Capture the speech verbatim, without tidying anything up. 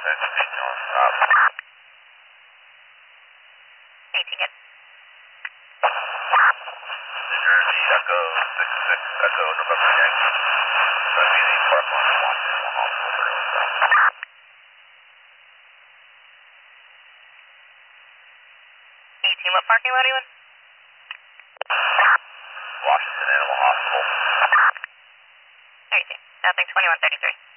Speed north, stop. eighteen, good. New Jersey, Echo six six, Echo November Yankee. Remaining Park Line and Washington Animal Hospital for North South. eighteen, what parking lot are you in? Washington Animal Hospital. thirty-two, Southwing twenty-one thirty-three.